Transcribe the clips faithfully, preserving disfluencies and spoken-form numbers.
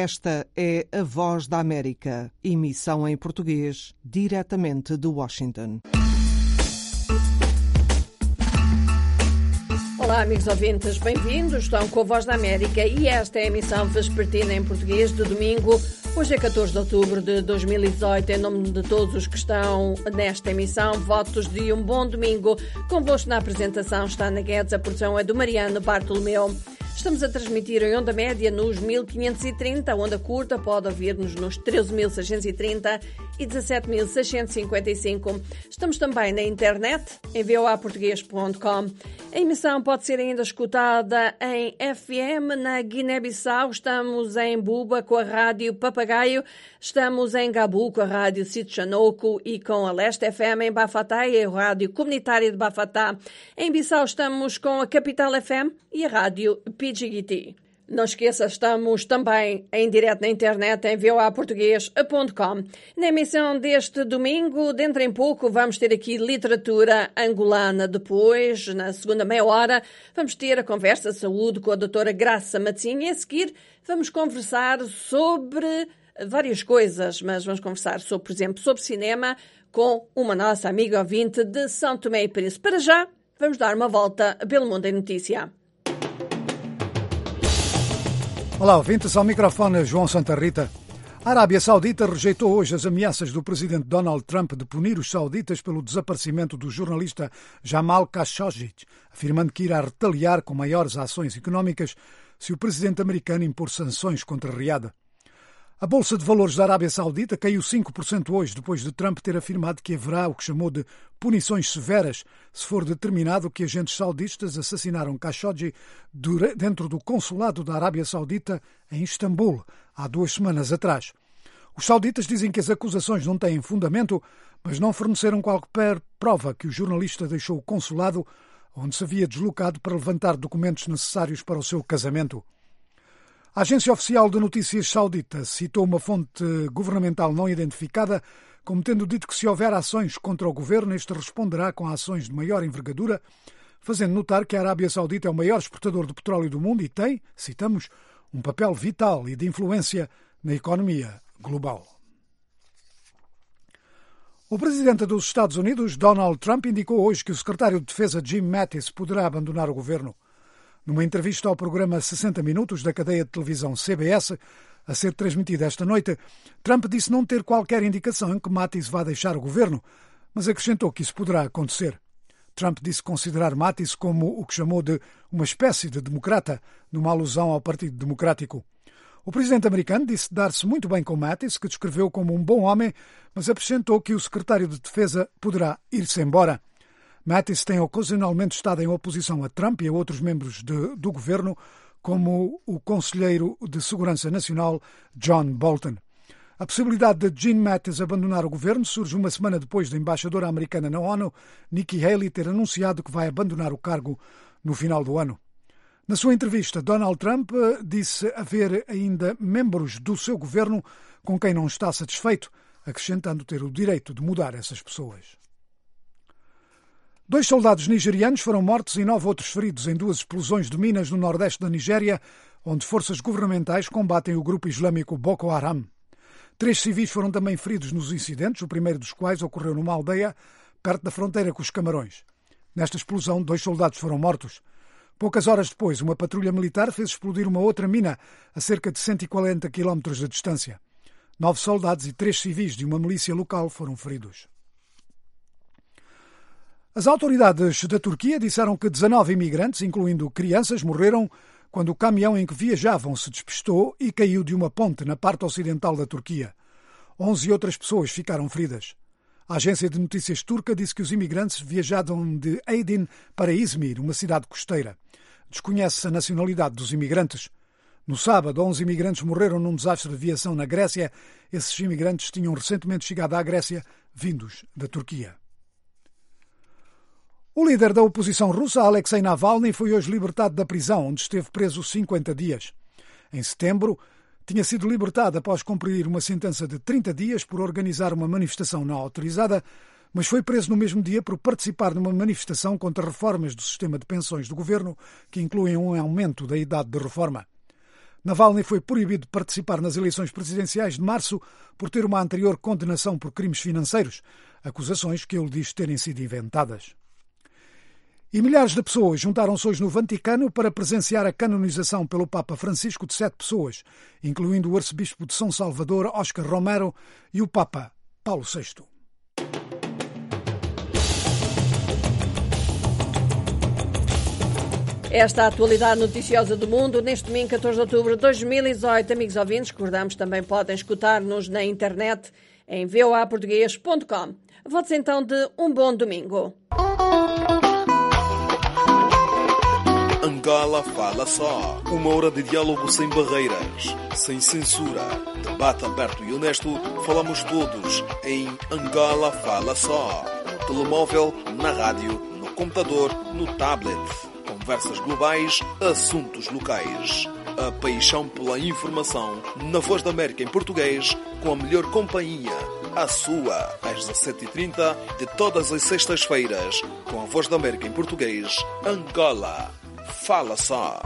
Esta é a Voz da América, emissão em português, diretamente de Washington. Olá, amigos ouvintes, bem-vindos. Estão com a Voz da América e esta é a emissão vespertina em português de domingo. Hoje é catorze de outubro de dois mil e dezoito. Em nome de todos os que estão nesta emissão, votos de um bom domingo. Convosco na apresentação está Ana Guedes, a produção é do Mariano Bartolomeu. Estamos a transmitir em onda média nos mil quinhentos e trinta, a onda curta pode ouvir-nos nos treze mil seiscentos e trinta e dezassete mil seiscentos e cinquenta e cinco. Estamos também na internet, em v o a português ponto com. A emissão pode ser ainda escutada em F M na Guiné-Bissau. Estamos em Buba com a Rádio Papagaio. Estamos em Gabu com a Rádio Sitchanoco e com a Leste F M em Bafatá e a Rádio Comunitária de Bafatá. Em Bissau estamos com a Capital F M e a Rádio P G T. Não esqueça, estamos também em direto na internet em v o a português ponto com. Na emissão deste domingo, dentro em pouco, vamos ter aqui literatura angolana. Depois, na segunda meia hora, vamos ter a conversa saúde com a doutora Graça Matzinha. E a seguir, vamos conversar sobre várias coisas, mas vamos conversar, sobre, por exemplo, sobre cinema com uma nossa amiga ouvinte de São Tomé e Príncipe. Para já, vamos dar uma volta pelo mundo em notícia. Olá, ouvintes, ao microfone João Santa Rita. A Arábia Saudita rejeitou hoje as ameaças do presidente Donald Trump de punir os sauditas pelo desaparecimento do jornalista Jamal Khashoggi, afirmando que irá retaliar com maiores ações económicas se o presidente americano impor sanções contra Riad. A Bolsa de Valores da Arábia Saudita caiu cinco por cento hoje, depois de Trump ter afirmado que haverá o que chamou de punições severas se for determinado que agentes saudistas assassinaram Khashoggi dentro do consulado da Arábia Saudita em Istambul, há duas semanas atrás. Os sauditas dizem que as acusações não têm fundamento, mas não forneceram qualquer prova que o jornalista deixou o consulado, onde se havia deslocado para levantar documentos necessários para o seu casamento. A agência oficial de notícias saudita citou uma fonte governamental não identificada como tendo dito que se houver ações contra o governo, este responderá com ações de maior envergadura, fazendo notar que a Arábia Saudita é o maior exportador de petróleo do mundo e tem, citamos, um papel vital e de influência na economia global. O presidente dos Estados Unidos, Donald Trump, indicou hoje que o secretário de Defesa Jim Mattis poderá abandonar o governo. Numa entrevista ao programa sessenta minutos da cadeia de televisão C B S, a ser transmitida esta noite, Trump disse não ter qualquer indicação em que Mattis vá deixar o governo, mas acrescentou que isso poderá acontecer. Trump disse considerar Mattis como o que chamou de uma espécie de democrata, numa alusão ao Partido Democrático. O presidente americano disse dar-se muito bem com Mattis, que descreveu como um bom homem, mas acrescentou que o secretário de Defesa poderá ir-se embora. Mattis tem ocasionalmente estado em oposição a Trump e a outros membros de, do governo, como o conselheiro de Segurança Nacional John Bolton. A possibilidade de Jim Mattis abandonar o governo surge uma semana depois da embaixadora americana na ONU, Nikki Haley, ter anunciado que vai abandonar o cargo no final do ano. Na sua entrevista, Donald Trump disse haver ainda membros do seu governo com quem não está satisfeito, acrescentando ter o direito de mudar essas pessoas. Dois soldados nigerianos foram mortos e nove outros feridos em duas explosões de minas no nordeste da Nigéria, onde forças governamentais combatem o grupo islâmico Boko Haram. Três civis foram também feridos nos incidentes, o primeiro dos quais ocorreu numa aldeia perto da fronteira com os Camarões. Nesta explosão, dois soldados foram mortos. Poucas horas depois, uma patrulha militar fez explodir uma outra mina a cerca de cento e quarenta quilómetros de distância. Nove soldados e três civis de uma milícia local foram feridos. As autoridades da Turquia disseram que dezanove imigrantes, incluindo crianças, morreram quando o caminhão em que viajavam se despistou e caiu de uma ponte na parte ocidental da Turquia. Onze outras pessoas ficaram feridas. A agência de notícias turca disse que os imigrantes viajavam de Aydin para Izmir, uma cidade costeira. Desconhece-se a nacionalidade dos imigrantes. No sábado, onze imigrantes morreram num desastre de aviação na Grécia. Esses imigrantes tinham recentemente chegado à Grécia, vindos da Turquia. O líder da oposição russa, Alexei Navalny, foi hoje libertado da prisão, onde esteve preso cinquenta dias. Em setembro, tinha sido libertado após cumprir uma sentença de trinta dias por organizar uma manifestação não autorizada, mas foi preso no mesmo dia por participar numa manifestação contra reformas do sistema de pensões do governo, que incluem um aumento da idade de reforma. Navalny foi proibido de participar nas eleições presidenciais de março por ter uma anterior condenação por crimes financeiros, acusações que ele diz terem sido inventadas. E milhares de pessoas juntaram-se hoje no Vaticano para presenciar a canonização pelo Papa Francisco de sete pessoas, incluindo o arcebispo de São Salvador, Oscar Romero, e o Papa Paulo sexto. Esta é a atualidade noticiosa do mundo neste domingo, catorze de outubro de dois mil e dezoito. Amigos ouvintes, recordamos também podem escutar-nos na internet em v o a português ponto com. Votos então de um bom domingo. Angola Fala Só. Uma hora de diálogo sem barreiras, sem censura. Debate aberto e honesto. Falamos todos em Angola Fala Só. No telemóvel, na rádio, no computador, no tablet. Conversas globais, assuntos locais. A paixão pela informação na Voz da América em português, com a melhor companhia. A sua, às dezassete e trinta, de todas as sextas-feiras, com a Voz da América em português, Angola Fala Só.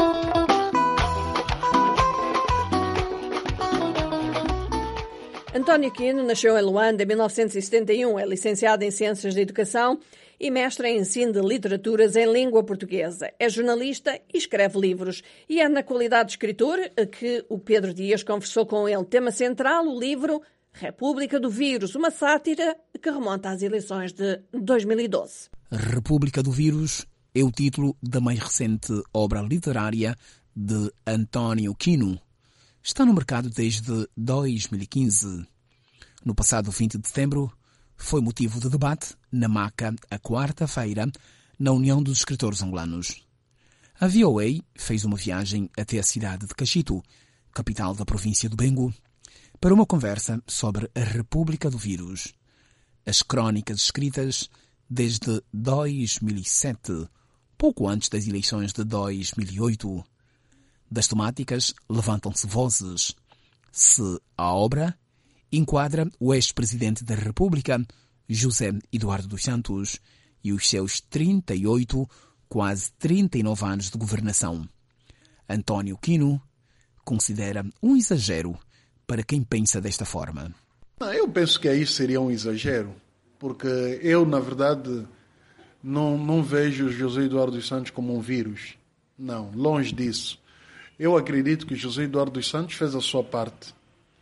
António Quino nasceu em Luanda em mil novecentos e setenta e um, é licenciado em Ciências da Educação e mestre em Ensino de Literaturas em Língua Portuguesa. É jornalista e escreve livros. E é na qualidade de escritor que o Pedro Dias conversou com ele. Tema central, o livro República do Vírus, uma sátira que remonta às eleições de dois mil e doze. República do Vírus é o título da mais recente obra literária de António Quino. Está no mercado desde dois mil e quinze. No passado vinte de setembro, foi motivo de debate na Maca, a quarta-feira, na União dos Escritores Angolanos. A V O A fez uma viagem até a cidade de Cachito, capital da província do Bengo, para uma conversa sobre a República do Vírus. As crónicas escritas desde dois mil e sete, pouco antes das eleições de dois mil e oito. Das temáticas levantam-se vozes. Se a obra enquadra o ex-presidente da República, José Eduardo dos Santos, e os seus trinta e oito, quase trinta e nove anos de governação. António Quino considera um exagero para quem pensa desta forma. Eu penso que aí seria um exagero, porque eu, na verdade, não, não vejo José Eduardo dos Santos como um vírus. Não, longe disso. Eu acredito que José Eduardo dos Santos fez a sua parte.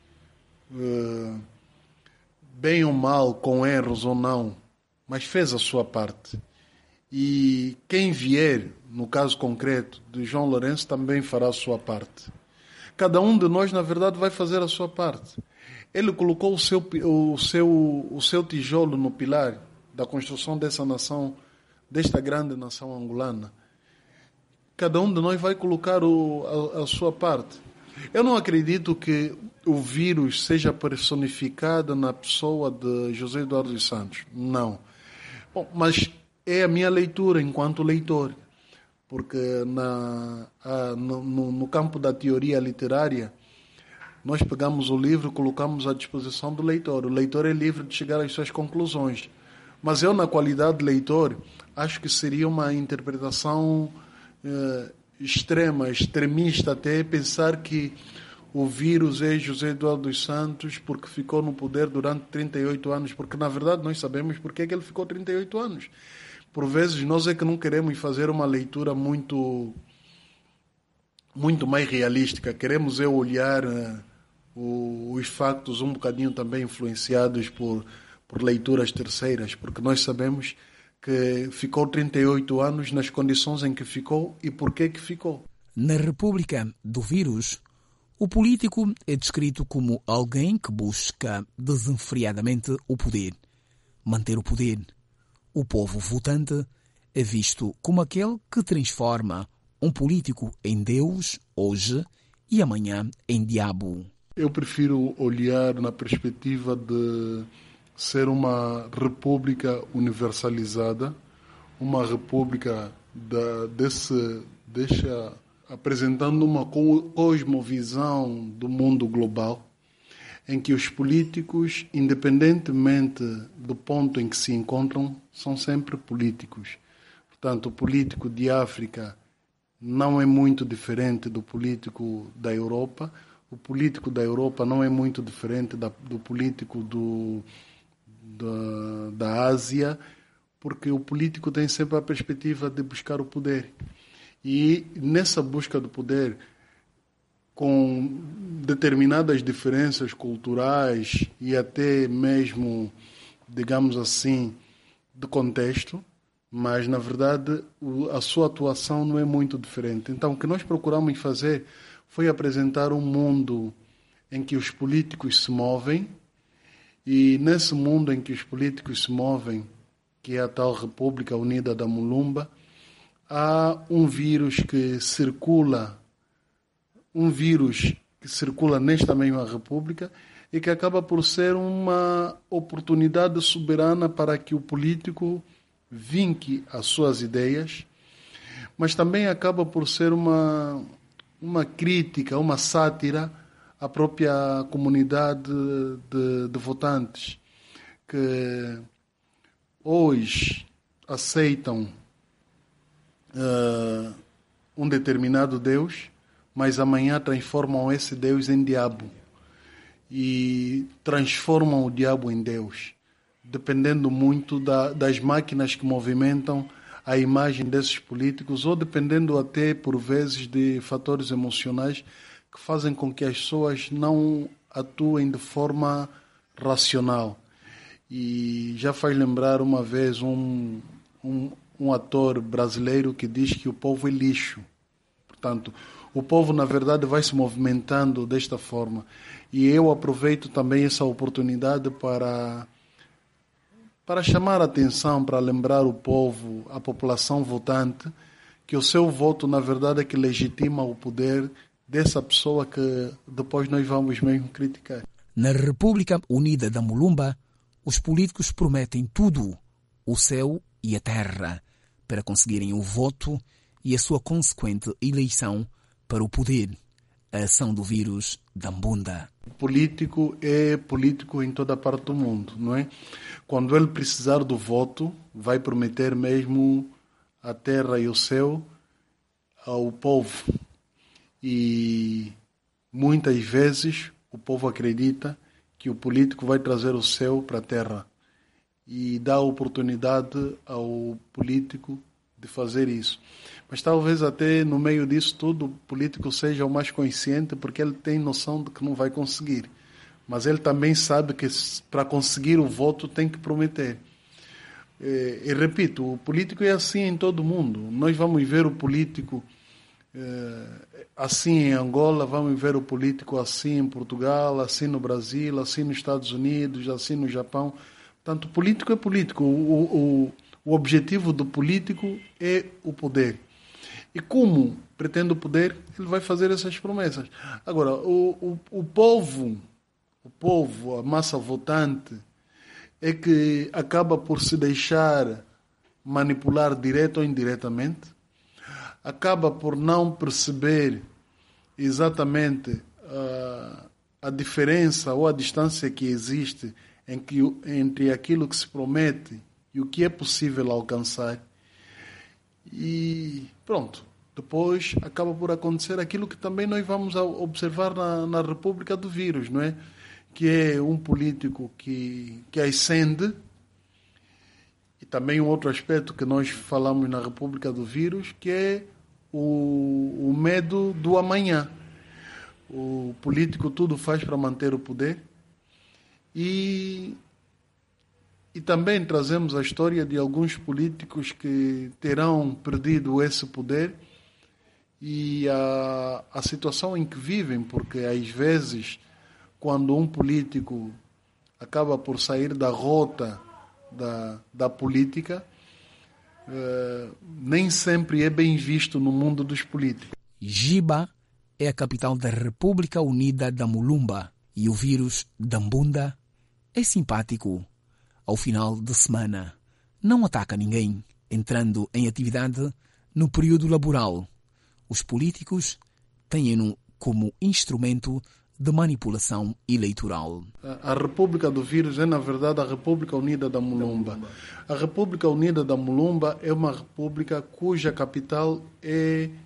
Uh, bem ou mal, com erros ou não, mas fez a sua parte. E quem vier, no caso concreto de João Lourenço, também fará a sua parte. Cada um de nós, na verdade, vai fazer a sua parte. Ele colocou o seu, o seu, o seu tijolo no pilar da construção dessa nação, desta grande nação angolana. Cada um de nós vai colocar o, a, a sua parte. Eu não acredito que o vírus seja personificado na pessoa de José Eduardo dos Santos. Não. Bom, mas é a minha leitura enquanto leitor. Porque na, a, no, no campo da teoria literária, nós pegamos o livro e colocamos à disposição do leitor. O leitor é livre de chegar às suas conclusões. Mas eu, na qualidade de leitor, acho que seria uma interpretação eh, extrema, extremista até, pensar que o vírus é José Eduardo dos Santos porque ficou no poder durante trinta e oito anos. Porque, na verdade, nós sabemos porque é que ele ficou trinta e oito anos. Por vezes, nós é que não queremos fazer uma leitura muito, muito mais realística. Queremos é olhar uh, o, os factos um bocadinho também influenciados por, por leituras terceiras, porque nós sabemos que ficou trinta e oito anos nas condições em que ficou e por que que ficou. Na República do Vírus, o político é descrito como alguém que busca desenfreadamente o poder, manter o poder. O povo votante é visto como aquele que transforma um político em Deus hoje e amanhã em diabo. Eu prefiro olhar na perspectiva de ser uma república universalizada, uma república da, desse, deixa, apresentando uma cosmovisão do mundo global, em que os políticos, independentemente do ponto em que se encontram, são sempre políticos. Portanto, o político de África não é muito diferente do político da Europa. O político da Europa não é muito diferente da, do político do, da, da Ásia, porque o político tem sempre a perspectiva de buscar o poder. E nessa busca do poder, com determinadas diferenças culturais e até mesmo, digamos assim, de contexto, mas, na verdade, a sua atuação não é muito diferente. Então, o que nós procuramos fazer foi apresentar um mundo em que os políticos se movem, e nesse mundo em que os políticos se movem, que é a tal República Unida da Mulumba, há um vírus que circula, um vírus que circula nesta mesma República e que acaba por ser uma oportunidade soberana para que o político vinque as suas ideias, mas também acaba por ser uma, uma crítica, uma sátira à própria comunidade de, de votantes, que hoje aceitam uh, um determinado Deus, mas amanhã transformam esse Deus em diabo e transformam o diabo em Deus, dependendo muito da, das máquinas que movimentam a imagem desses políticos, ou dependendo até, por vezes, de fatores emocionais que fazem com que as pessoas não atuem de forma racional. E já faz lembrar uma vez um, um, um ator brasileiro que diz que o povo é lixo. Portanto, o povo, na verdade, vai se movimentando desta forma. E eu aproveito também essa oportunidade para... para chamar a atenção, para lembrar o povo, a população votante, que o seu voto, na verdade, é que legitima o poder dessa pessoa que depois nós vamos mesmo criticar. Na República Unida da Mulumba, os políticos prometem tudo, o céu e a terra, para conseguirem o voto e a sua consequente eleição para o poder, a ação do vírus da Mbunda. O político é político em toda a parte do mundo, não é? Quando ele precisar do voto, vai prometer mesmo a terra e o céu ao povo. E muitas vezes o povo acredita que o político vai trazer o céu para a terra e dá oportunidade ao político de fazer isso. Mas talvez até no meio disso tudo o político seja o mais consciente, porque ele tem noção de que não vai conseguir. Mas ele também sabe que para conseguir o voto tem que prometer. E, e repito, o político é assim em todo o mundo. Nós vamos ver o político eh, assim em Angola, vamos ver o político assim em Portugal, assim no Brasil, assim nos Estados Unidos, assim no Japão. Portanto, o político é político. O, o, o objetivo do político é o poder. E como pretende o poder, ele vai fazer essas promessas. Agora, o, o, o povo, o povo, a massa votante, é que acaba por se deixar manipular direto ou indiretamente, acaba por não perceber exatamente uh, a diferença ou a distância que existe em que, entre aquilo que se promete e o que é possível alcançar. E pronto, depois acaba por acontecer aquilo que também nós vamos observar na, na República do Vírus, não é? Que é um político que, que ascende, e também um outro aspecto que nós falamos na República do Vírus, que é o, o medo do amanhã. O político tudo faz para manter o poder, e E também trazemos a história de alguns políticos que terão perdido esse poder e a, a situação em que vivem, porque às vezes, quando um político acaba por sair da rota da, da política, eh, nem sempre é bem visto no mundo dos políticos. Jiba é a capital da República Unida da Mulumba e o vírus da Mbunda é simpático. Ao final de semana, não ataca ninguém, entrando em atividade no período laboral. Os políticos têm-no como instrumento de manipulação eleitoral. A República do Vírus é, na verdade, a República Unida da Mulumba. A República Unida da Mulumba é uma república cuja capital é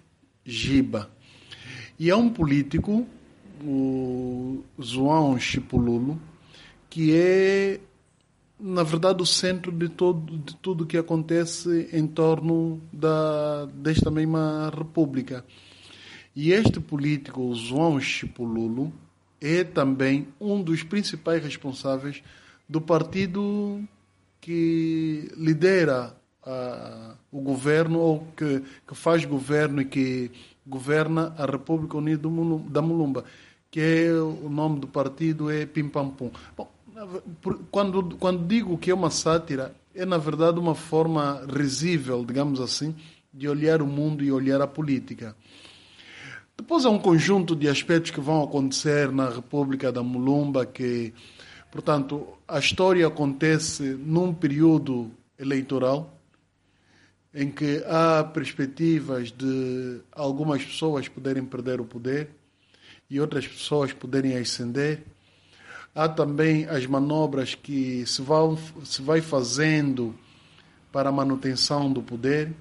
Giba. E é um político, o João Chipololo, que é, na verdade, o centro de, todo, de tudo que acontece em torno da, desta mesma república. E este político, o João Chipololo, é também um dos principais responsáveis do partido que lidera a, o governo, ou que, que faz governo e que governa a República Unida da Mulumba, que é o nome do partido é Pim Pam Pum. Bom, quando, quando digo que é uma sátira, é na verdade uma forma risível, digamos assim, de olhar o mundo e olhar a política. Depois há um conjunto de aspectos que vão acontecer na República da Mulumba, que, portanto, a história acontece num período eleitoral, em que há perspectivas de algumas pessoas poderem perder o poder e outras pessoas poderem ascender. Há também as manobras que se, vão, se vai fazendo para a manutenção do poder.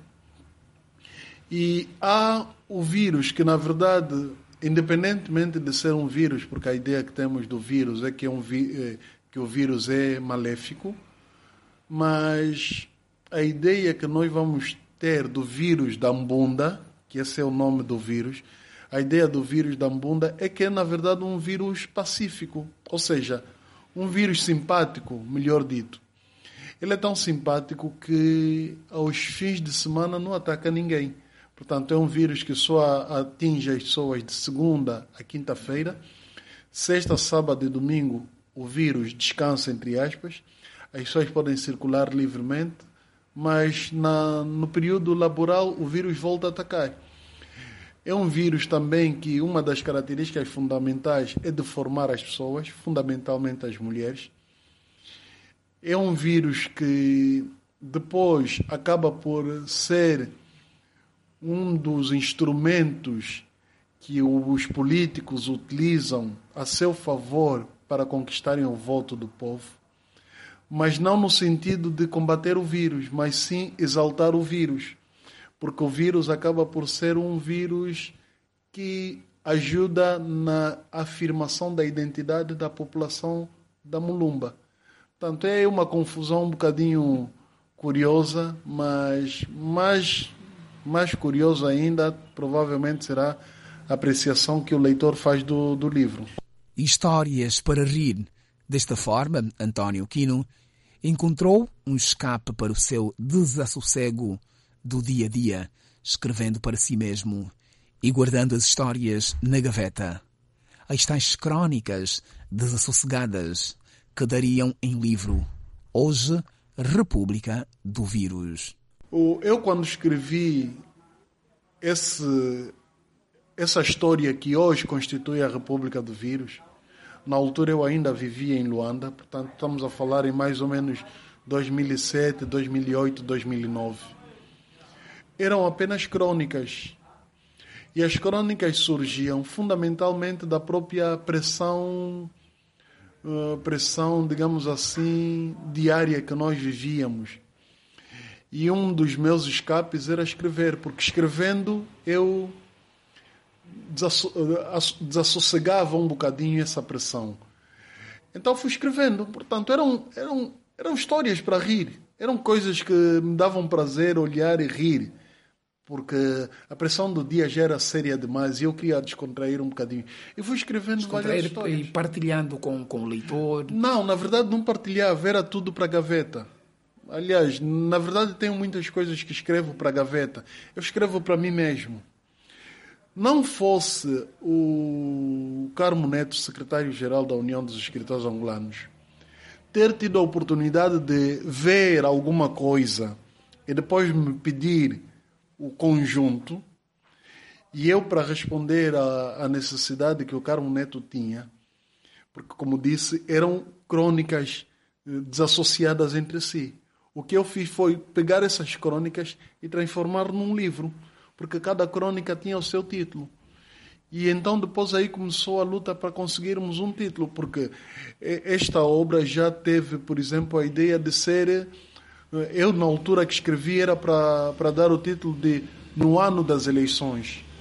E há o vírus, que na verdade, independentemente de ser um vírus, porque a ideia que temos do vírus é que, é um vi- que o vírus é maléfico, mas a ideia que nós vamos ter do vírus da Mbunda, que esse é o nome do vírus, a ideia do vírus da Mbunda é que é, na verdade, um vírus pacífico, ou seja, um vírus simpático, melhor dito. Ele é tão simpático que aos fins de semana não ataca ninguém. Portanto, é um vírus que só atinge as pessoas de segunda a quinta-feira. Sexta, sábado e domingo, o vírus descansa, entre aspas. As pessoas podem circular livremente, mas na, no período laboral o vírus volta a atacar. É um vírus também que uma das características fundamentais é deformar as pessoas, fundamentalmente as mulheres. É um vírus que depois acaba por ser um dos instrumentos que os políticos utilizam a seu favor para conquistarem o voto do povo, mas não no sentido de combater o vírus, mas sim exaltar o vírus, porque o vírus acaba por ser um vírus que ajuda na afirmação da identidade da população da Mulumba. Portanto, é uma confusão um bocadinho curiosa, mas mais, mais curioso ainda provavelmente será a apreciação que o leitor faz do, do livro. Histórias para rir. Desta forma, António Quino encontrou um escape para o seu desassossego do dia a dia, escrevendo para si mesmo e guardando as histórias na gaveta. As tais crónicas desassossegadas que dariam em livro. Hoje, República do Vírus. Eu, quando escrevi esse, essa história que hoje constitui a República do Vírus, na altura eu ainda vivia em Luanda, portanto estamos a falar em mais ou menos dois mil e sete, dois mil e oito, dois mil e nove. Eram apenas crônicas. E as crônicas surgiam fundamentalmente da própria pressão, uh, pressão, digamos assim, diária que nós vivíamos. E um dos meus escapes era escrever, porque escrevendo eu desassossegava um bocadinho essa pressão. Então fui escrevendo. Portanto, eram, eram, eram histórias para rir. Eram coisas que me davam prazer olhar e rir. Porque a pressão do dia já era séria demais e eu queria descontrair um bocadinho. E fui escrevendo várias histórias. E partilhando com, com o leitor? Não, na verdade não partilhava, era tudo para a gaveta. Aliás, na verdade tenho muitas coisas que escrevo para a gaveta. Eu escrevo para mim mesmo. Não fosse o Carmo Neto, secretário-geral da União dos Escritores Angolanos, ter tido a oportunidade de ver alguma coisa e depois me pedir o conjunto, e eu, para responder à necessidade que o Carmo Neto tinha, porque, como disse, eram crônicas desassociadas entre si. O que eu fiz foi pegar essas crônicas e transformar num livro, porque cada crônica tinha o seu título. E então depois aí começou a luta para conseguirmos um título, porque esta obra já teve, por exemplo, a ideia de ser... Eu, na altura que escrevi, era para, para dar o título de No Ano das Eleições.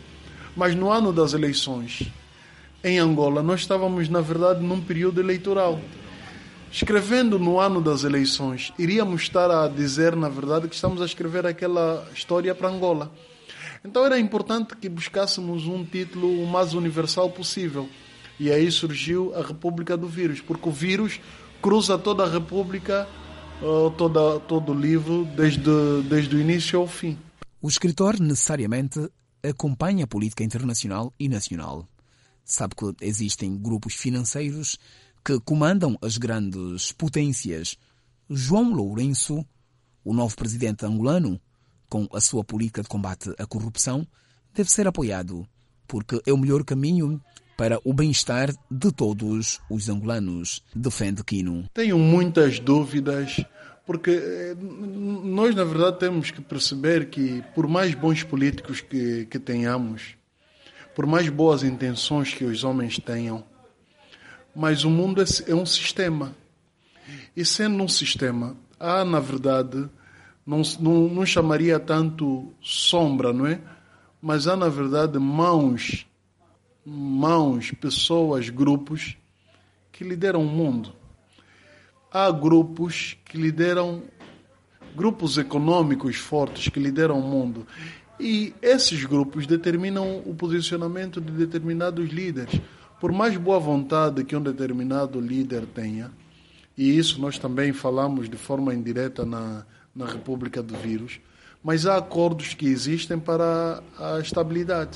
Mas no ano das eleições, em Angola, nós estávamos, na verdade, num período eleitoral. Escrevendo no ano das eleições, iríamos estar a dizer, na verdade, que estamos a escrever aquela história para Angola. Então era importante que buscássemos um título o mais universal possível. E aí surgiu a República do Vírus, porque o vírus cruza toda a República, toda, todo o livro, desde, desde o início ao fim. O escritor necessariamente acompanha a política internacional e nacional. Sabe que existem grupos financeiros que comandam as grandes potências. João Lourenço, o novo presidente angolano, com a sua política de combate à corrupção, deve ser apoiado, porque é o melhor caminho para o bem-estar de todos os angolanos, defende Quino. Tenho muitas dúvidas, porque nós, na verdade, temos que perceber que, por mais bons políticos que, que tenhamos, por mais boas intenções que os homens tenham, mas o mundo é um sistema. E sendo um sistema, há, na verdade, não, não, não chamaria tanto sombra, não é? Mas há, na verdade, mãos, mãos, pessoas, grupos que lideram o mundo. Há grupos que lideram, grupos econômicos fortes que lideram o mundo. E esses grupos determinam o posicionamento de determinados líderes. Por mais boa vontade que um determinado líder tenha, e isso nós também falamos de forma indireta na, na República do Vírus, mas há acordos que existem para a estabilidade.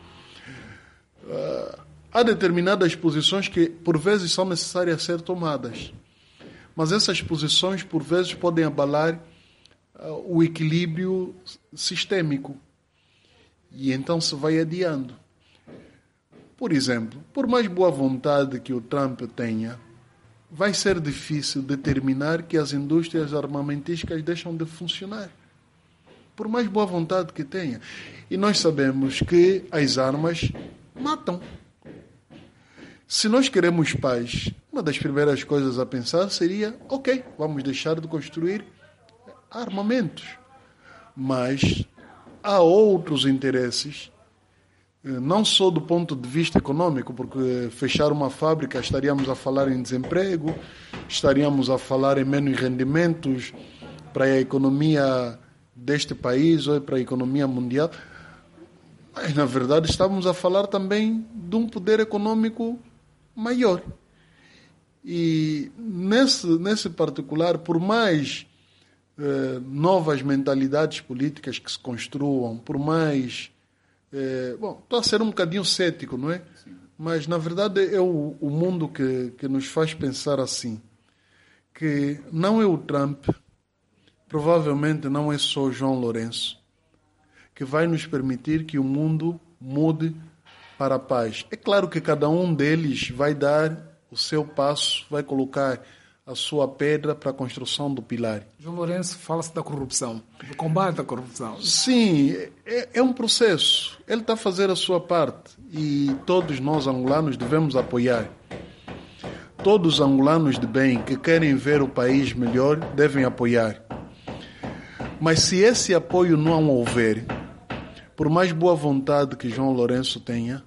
Uh, há determinadas posições que, por vezes, são necessárias ser tomadas, mas essas posições, por vezes, podem abalar uh, o equilíbrio sistêmico, e então se vai adiando. Por exemplo, por mais boa vontade que o Trump tenha, vai ser difícil determinar que as indústrias armamentísticas deixam de funcionar. Por mais boa vontade que tenha. E nós sabemos que as armas matam. Se nós queremos paz, uma das primeiras coisas a pensar seria, ok, vamos deixar de construir armamentos. Mas há outros interesses, não só do ponto de vista econômico, porque fechar uma fábrica estaríamos a falar em desemprego, estaríamos a falar em menos rendimentos para a economia deste país ou para a economia mundial, mas na verdade estamos a falar também de um poder econômico maior. E nesse, nesse particular, por mais eh, novas mentalidades políticas que se construam, por mais É, bom, estou a ser um bocadinho cético, não é? Sim. Mas, na verdade, é o, o mundo que, que nos faz pensar assim, que não é o Trump, provavelmente não é só João Lourenço, que vai nos permitir que o mundo mude para a paz. É claro que cada um deles vai dar o seu passo, vai colocar a sua pedra para a construção do pilar. João Lourenço, fala-se da corrupção, do combate à corrupção. Sim, é, é um processo. Ele está a fazer a sua parte e todos nós angolanos devemos apoiar. Todos os angolanos de bem que querem ver o país melhor devem apoiar. Mas se esse apoio não houver, por mais boa vontade que João Lourenço tenha,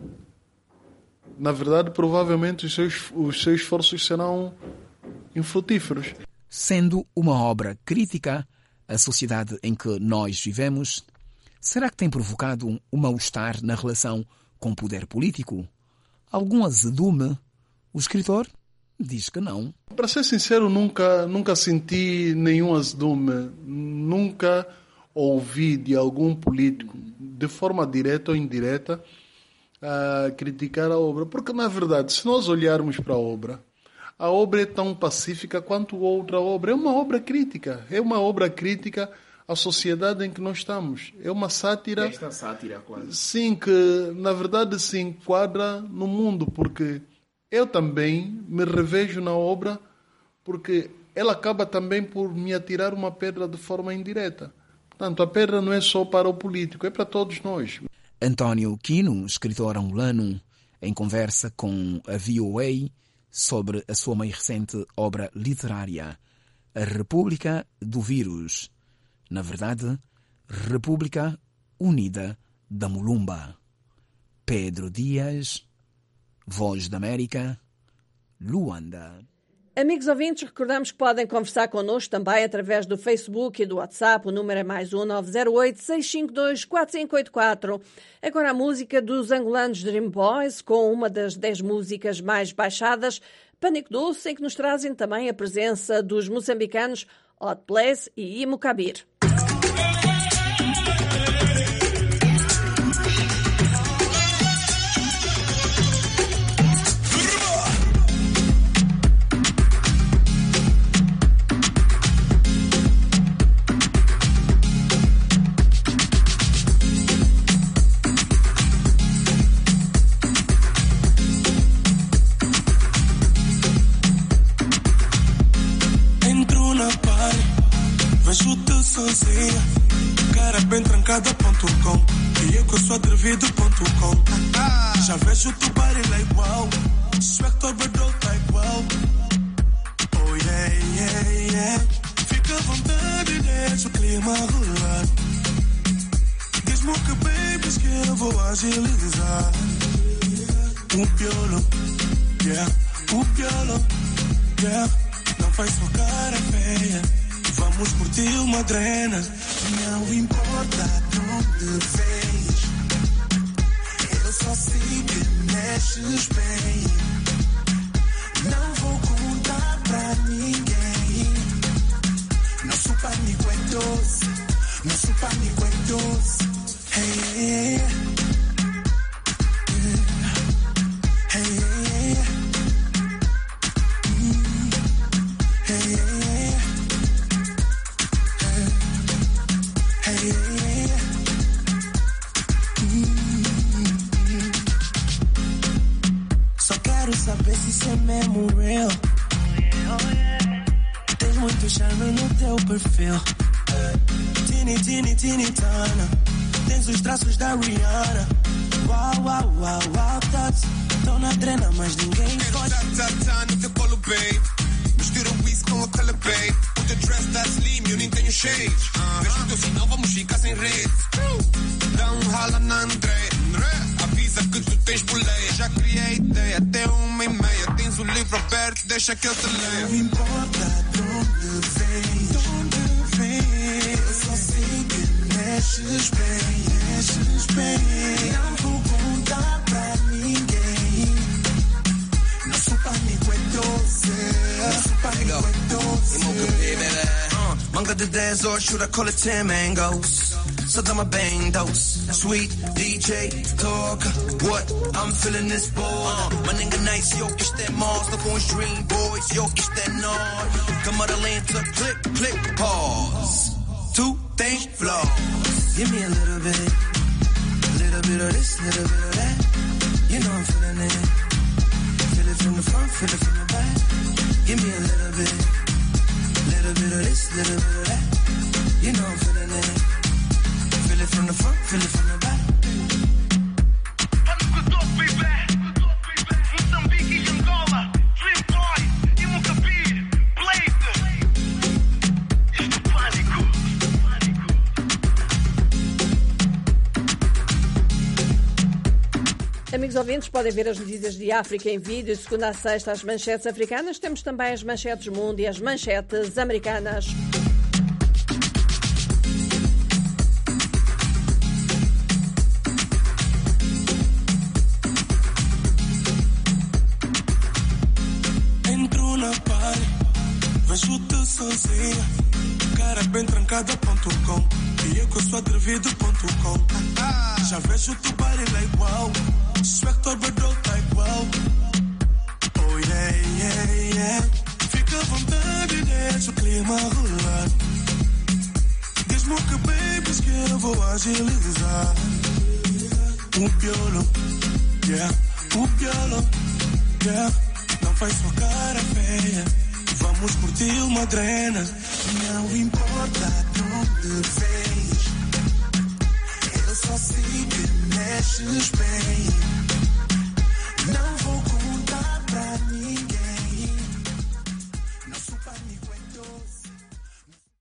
na verdade, provavelmente os seus, os seus esforços serão infrutíferos. Sendo uma obra crítica à sociedade em que nós vivemos, será que tem provocado um mal-estar na relação com o poder político? Algum azedume? O escritor diz que não. Para ser sincero, nunca, nunca senti nenhum azedume. Nunca ouvi de algum político, de forma direta ou indireta, a criticar a obra. Porque, na verdade, se nós olharmos para a obra, a obra é tão pacífica quanto outra obra. É uma obra crítica. É uma obra crítica à sociedade em que nós estamos. É uma sátira. Esta sátira, quase. Sim, que na verdade se enquadra no mundo, porque eu também me revejo na obra, porque ela acaba também por me atirar uma pedra de forma indireta. Portanto, a pedra não é só para o político, é para todos nós. António Quino, escritor angolano, em conversa com a V O A, sobre a sua mais recente obra literária, A República do Vírus. Na verdade, República Unida da Mulumba. Pedro Dias, Voz da América, Luanda. Amigos ouvintes, recordamos que podem conversar connosco também através do Facebook e do WhatsApp. O número é mais um nove zero oito, seis cinco dois, quatro cinco oito quatro. Agora a música dos angolanos Dream Boys, com uma das dez músicas mais baixadas, Pânico Doce, em que nos trazem também a presença dos moçambicanos Hot Place e Imukabir. Sozinha, cara bem trancada ponto com, e eu que sou atrevido ponto com. Já vejo tu body lá igual, suspecto overdose tá igual. Oh yeah, yeah, yeah. Fica à vontade, deixa o clima rolar. Diz-me que babies que eu vou agilizar. O piolo, yeah, o piolo, yeah. Não faz sua cara feia. Vamos curtir uma drena. Não importa de onde vens, eu só sei que mexes bem. Não vou contar pra ninguém. Nosso pânico é doce, nosso pânico é doce. Hey, hey, hey, hey, hey, hey. Saber se isso é mesmo real. Tens muito charme no teu perfil. Tini, tini, tini, tana. Tens os traços da Rihanna. Uau, uau, uau, uau, tats. Tô na drena, mas ninguém pode. Tá, tá, tá, no teu colo, babe. Mistura o whisky com a color, babe. O teu dress tá slim, eu nem tenho shade. uh-huh. Vejo o teu sinal, vamos ficar sem rede. Dá um rala na André. Avisa que tu tens boleia. Já criei ideia, até uma e meia. Tens o livro aberto, deixa que eu te leia. Não importa de onde vens, de onde vens, eu só sei que mexes bem, mexes bem. Não vou contar pra ninguém. Nosso pânico é doce, nosso pânico é doce. uh, Manga de dez horas, should I call it ten mangoes? So dá uma bang dose. Sweet D J, toca. What? I'm feeling this boy. Uh, my nigga nice, yo, isto é Mars. Tô com os Dream Boys, yo, isto é nós. Câmara lenta, click, click, pause. Two, three, flow. Give me a little bit. Little bit of this, little bit of that. You know I'm feeling it. Feel it from the front, feel it from the back. Give me a little bit. Little bit of this, little bit of that. You know I'm feeling it. Feel it from the front, feel it from the back. Pânico Doce, baby. Moçambique e Angola. Dream Boys, Imukabir, Blazer. Isto é pânico. Amigos ouvintes, podem ver as notícias de África em vídeo. De segunda a sexta, as manchetes africanas. Temos também as manchetes do mundo e as manchetes americanas. Vejo-te sozinha, cara bem trancada ponto com, e eu que sou atrevido ponto com. Já vejo tu body lá igual, suspecto overdose tá igual. Oh yeah, yeah, yeah. Fica à vontade, deixa o clima rolar. Diz-me que babies que eu vou agilizar. O piolo, yeah, o piolo, yeah. Não faz sua cara feia. Vamos curtir uma drena. Não importa de onde vens, eu só sei que mexes bem. Não vou contar pra ninguém. Nosso pânico é doce.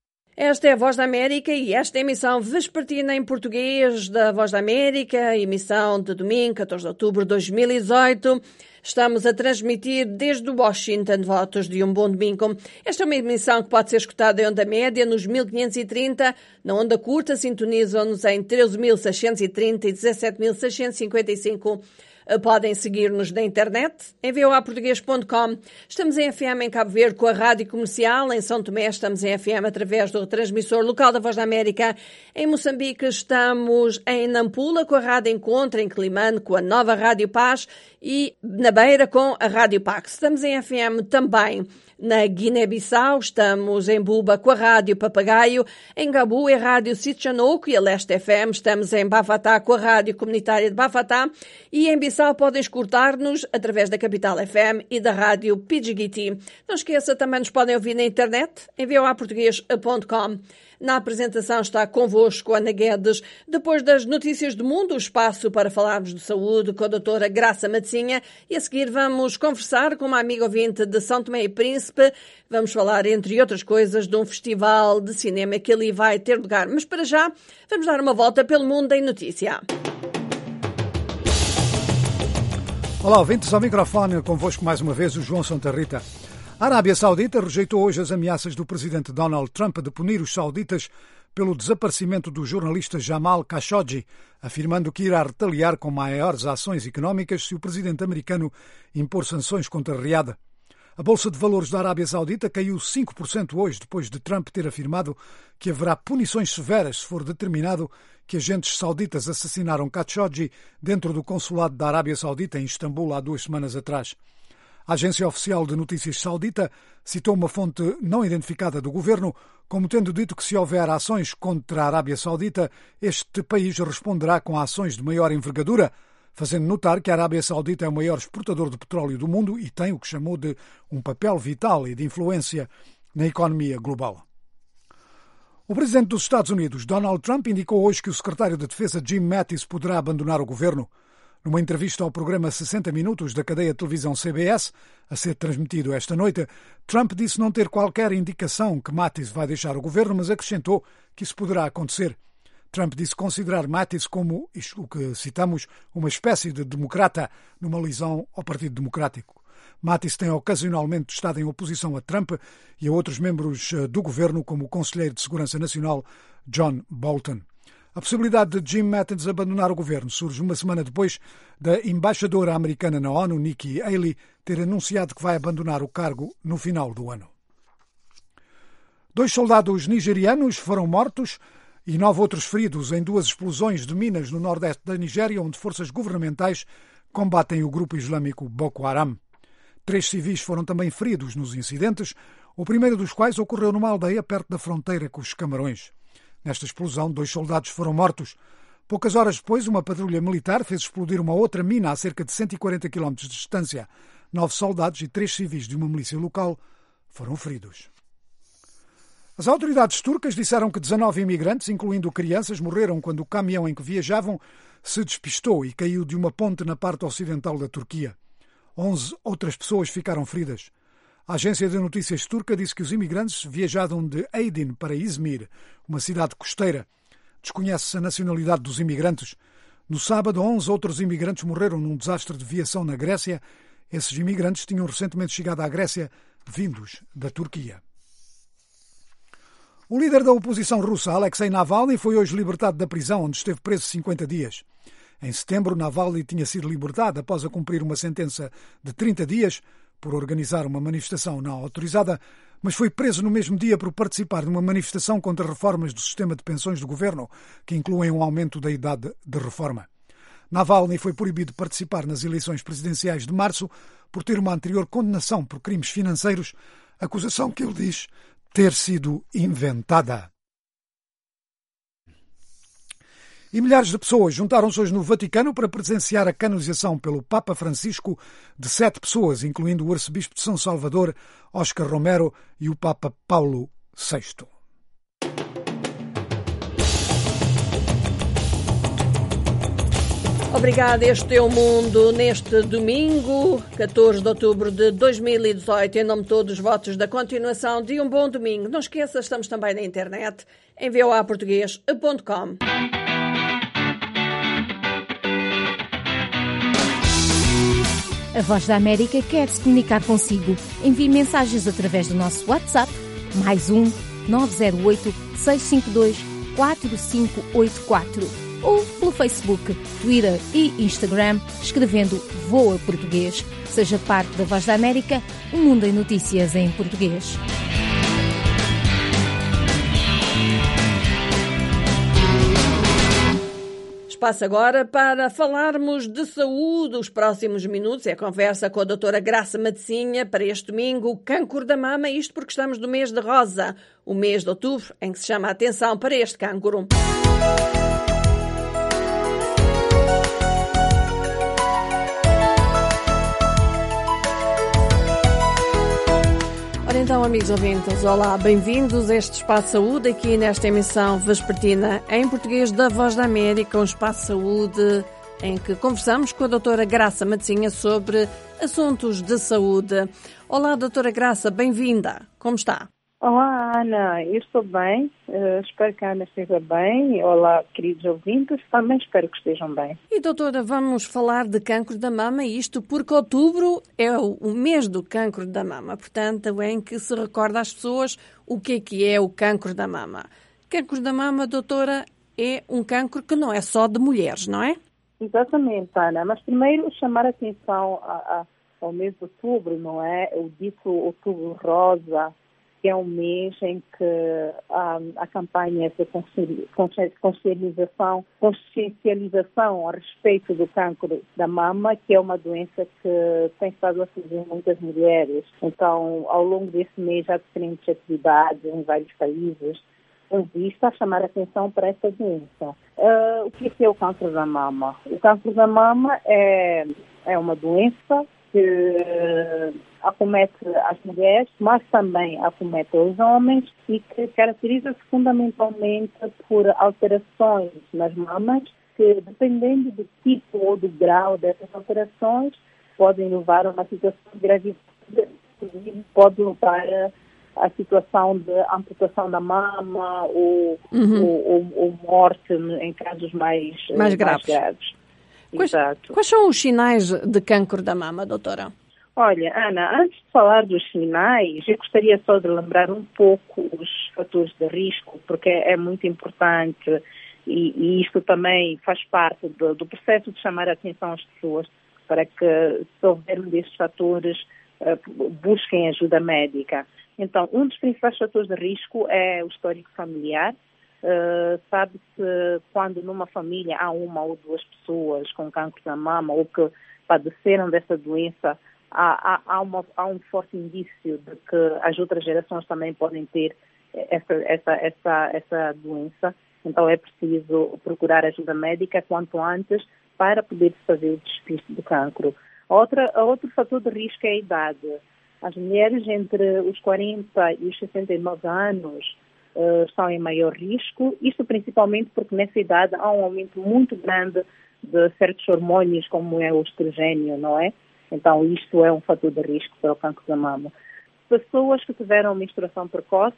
Esta é a Voz da América e esta é a emissão vespertina em português da Voz da América, emissão de domingo, catorze de outubro de dois mil e dezoito. Estamos a transmitir desde Washington. Votos de um bom domingo. Esta é uma emissão que pode ser escutada em onda média nos mil quinhentos e trinta, na onda curta sintonizam-nos em treze mil seiscentos e trinta e dezassete mil seiscentos e cinquenta e cinco. Podem seguir-nos na internet, em v o a português ponto com. Estamos em F M em Cabo Verde com a Rádio Comercial. Em São Tomé estamos em F M através do transmissor local da Voz da América. Em Moçambique estamos em Nampula com a Rádio Encontro, em Climane com a nova Rádio Paz e na Beira com a Rádio Pax. Estamos em F M também na Guiné-Bissau, estamos em Buba com a Rádio Papagaio, em Gabu é a Rádio Sitchanoco e a Leste F M, estamos em Bafatá com a Rádio Comunitária de Bafatá e em Bissau podem escutar-nos através da Capital F M e da Rádio Pidjigiti. Não esqueça, também nos podem ouvir na internet, em v o a português ponto com. Na apresentação está convosco Ana Guedes. Depois das notícias do mundo, o espaço para falarmos de saúde com a doutora Graça Matosinha. E a seguir vamos conversar com uma amiga ouvinte de São Tomé e Príncipe. Vamos falar, entre outras coisas, de um festival de cinema que ali vai ter lugar. Mas para já, vamos dar uma volta pelo mundo em notícia. Olá, ouvintes, ao microfone convosco mais uma vez o João Santa Rita. A Arábia Saudita rejeitou hoje as ameaças do presidente Donald Trump de punir os sauditas pelo desaparecimento do jornalista Jamal Khashoggi, afirmando que irá retaliar com maiores ações económicas se o presidente americano impor sanções contra Riad. A Bolsa de Valores da Arábia Saudita caiu cinco por cento hoje, depois de Trump ter afirmado que haverá punições severas se for determinado que agentes sauditas assassinaram Khashoggi dentro do consulado da Arábia Saudita em Istambul há duas semanas atrás. A agência oficial de notícias saudita citou uma fonte não identificada do governo como tendo dito que se houver ações contra a Arábia Saudita, este país responderá com ações de maior envergadura, fazendo notar que a Arábia Saudita é o maior exportador de petróleo do mundo e tem o que chamou de um papel vital e de influência na economia global. O presidente dos Estados Unidos, Donald Trump, indicou hoje que o secretário de Defesa Jim Mattis poderá abandonar o governo. Numa entrevista ao programa sessenta minutos da cadeia de televisão C B S, a ser transmitido esta noite, Trump disse não ter qualquer indicação que Mattis vai deixar o governo, mas acrescentou que isso poderá acontecer. Trump disse considerar Mattis como, o que citamos, uma espécie de democrata numa lisão ao Partido Democrático. Mattis tem ocasionalmente estado em oposição a Trump e a outros membros do governo, como o conselheiro de Segurança Nacional John Bolton. A possibilidade de Jim Mattis abandonar o governo surge uma semana depois da embaixadora americana na ONU, Nikki Haley, ter anunciado que vai abandonar o cargo no final do ano. Dois soldados nigerianos foram mortos e nove outros feridos em duas explosões de minas no nordeste da Nigéria, onde forças governamentais combatem o grupo islâmico Boko Haram. Três civis foram também feridos nos incidentes, o primeiro dos quais ocorreu numa aldeia perto da fronteira com os Camarões. Nesta explosão, dois soldados foram mortos. Poucas horas depois, uma patrulha militar fez explodir uma outra mina a cerca de cento e quarenta quilómetros de distância. Nove soldados e três civis de uma milícia local foram feridos. As autoridades turcas disseram que dezanove imigrantes, incluindo crianças, morreram quando o caminhão em que viajavam se despistou e caiu de uma ponte na parte ocidental da Turquia. Onze outras pessoas ficaram feridas. A agência de notícias turca disse que os imigrantes viajavam de Aydin para Izmir, uma cidade costeira. Desconhece-se a nacionalidade dos imigrantes. No sábado, onze outros imigrantes morreram num desastre de viação na Grécia. Esses imigrantes tinham recentemente chegado à Grécia, vindos da Turquia. O líder da oposição russa, Alexei Navalny, foi hoje libertado da prisão, onde esteve preso cinquenta dias. Em setembro, Navalny tinha sido libertado após a cumprir uma sentença de trinta dias por organizar uma manifestação não autorizada, mas foi preso no mesmo dia por participar de uma manifestação contra reformas do sistema de pensões do governo, que incluem um aumento da idade de reforma. Navalny foi proibido de participar nas eleições presidenciais de março por ter uma anterior condenação por crimes financeiros, acusação que ele diz ter sido inventada. E milhares de pessoas juntaram-se hoje no Vaticano para presenciar a canonização pelo Papa Francisco de sete pessoas, incluindo o arcebispo de São Salvador, Óscar Romero, e o Papa Paulo sexto. Obrigada, este é o Mundo neste domingo, catorze de outubro de dois mil e dezoito. Em nome de todos os votos da continuação de um bom domingo. Não esqueça, estamos também na internet em v o a português ponto com. A Voz da América quer se comunicar consigo. Envie mensagens através do nosso WhatsApp, mais um nove zero oito, seis cinco dois, quatro cinco oito quatro, ou pelo Facebook, Twitter e Instagram, escrevendo Voa Português. Seja parte da Voz da América, um mundo em notícias em português. Espaço agora para falarmos de saúde. Os próximos minutos é a conversa com a doutora Graça Matecinha para este domingo, o cancro da mama, isto porque estamos no mês de rosa, o mês de outubro, em que se chama a atenção para este cancro. Ora então, amigos ouvintes, olá, bem-vindos a este Espaço Saúde, aqui nesta emissão vespertina em português da Voz da América, um Espaço Saúde em que conversamos com a doutora Graça Matecinha sobre assuntos de saúde. Olá, doutora Graça, bem-vinda, como está? Olá, Ana, eu estou bem, uh, espero que a Ana esteja bem. Olá, queridos ouvintes, também espero que estejam bem. E, doutora, vamos falar de cancro da mama, isto porque outubro é o, o mês do cancro da mama, portanto, em que se recorda às pessoas o que é que é o cancro da mama. Cancro da mama, doutora, é um cancro que não é só de mulheres, não é? Exatamente, Ana, mas primeiro chamar a atenção a, a, ao mês de outubro, não é? Eu disse outubro rosa, que é um mês em que a, a campanha de consciencialização, consciencialização a respeito do cancro da mama, que é uma doença que tem estado a atingir muitas mulheres. Então, ao longo desse mês, há diferentes atividades em vários países com vista a chamar a atenção para essa doença. Uh, o que é o cancro da mama? O cancro da mama é, é uma doença que acomete as mulheres, mas também acomete os homens e que caracteriza-se fundamentalmente por alterações nas mamas que, dependendo do tipo ou do grau dessas alterações, podem levar a uma situação de gravidez, pode levar a situação de amputação da mama ou, uhum. ou, ou, ou morte em casos mais, mais graves. Mais graves. Quais, quais são os sinais de cancro da mama, doutora? Olha, Ana, antes de falar dos sinais, eu gostaria só de lembrar um pouco os fatores de risco, porque é muito importante e, e isto também faz parte do, do processo de chamar a atenção às pessoas para que, se houver um desses fatores, uh, busquem ajuda médica. Então, um dos principais fatores de risco é o histórico familiar. Uh, sabe-se quando numa família há uma ou duas pessoas com cancro da mama ou que padeceram dessa doença, há, há, há, uma, há um forte indício de que as outras gerações também podem ter essa, essa, essa, essa doença. Então é preciso procurar ajuda médica quanto antes para poder fazer o despiste do cancro. Outra, outro fator de risco é a idade. As mulheres entre os quarenta e os sessenta e nove anos Uh, estão em maior risco, isto principalmente porque nessa idade há um aumento muito grande de certos hormônios, como é o estrogênio, não é? Então isto é um fator de risco para o cancro da mama. Pessoas que tiveram menstruação precoce,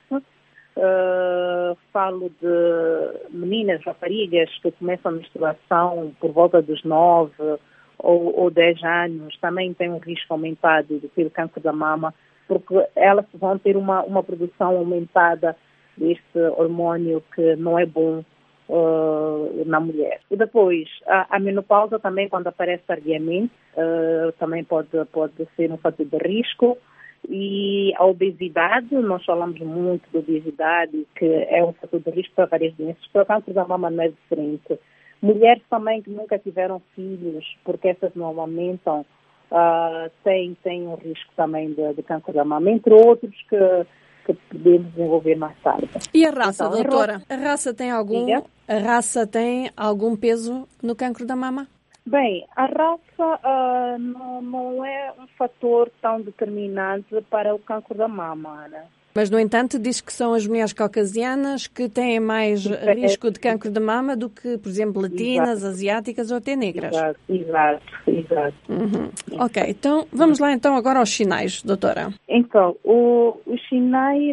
uh, falo de meninas, raparigas que começam a menstruação por volta dos nove ou, ou dez anos, também têm um risco aumentado de ter o cancro da mama, porque elas vão ter uma, uma produção aumentada deste hormônio que não é bom uh, na mulher. E depois, a, a menopausa também, quando aparece tardiamente, uh, também pode, pode ser um fator de risco. E a obesidade, nós falamos muito de obesidade, que é um fator de risco para várias doenças. Para o cancro da mama não é diferente. Mulheres também que nunca tiveram filhos, porque essas não aumentam, uh, têm, têm um risco também de, de cancro da mama, entre outros que que podemos desenvolver mais tarde. E a raça, então, doutora? A raça tem algum, a raça tem algum peso no cancro da mama? Bem, a raça uh, não, não é um fator tão determinante para o cancro da mama, Ana. Mas, no entanto, diz que são as mulheres caucasianas que têm mais é, risco de cancro de mama do que, por exemplo, latinas, exato, asiáticas ou até negras. Exato, exato. exato. Uhum. Ok, então vamos lá então agora aos sinais, doutora. Então, o, os sinais